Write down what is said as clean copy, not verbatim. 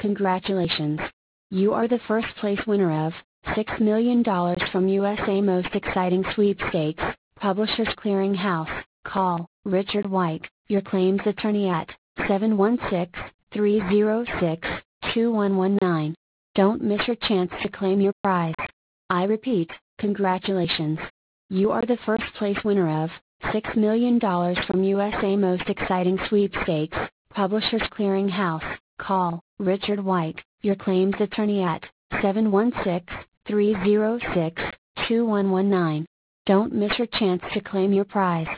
congratulations! You are the first place winner of $6 million from USA Most Exciting Sweepstakes, Publishers Clearing House. Call Richard White, your claims attorney at 716-306-2119. Don't miss your chance to claim your prize. I repeat, congratulations! You are the first place winner of $6 million from USA Most Exciting Sweepstakes, Publishers Clearing House. Call Richard White, your claims attorney at 716-306-2119. Don't miss your chance to claim your prize.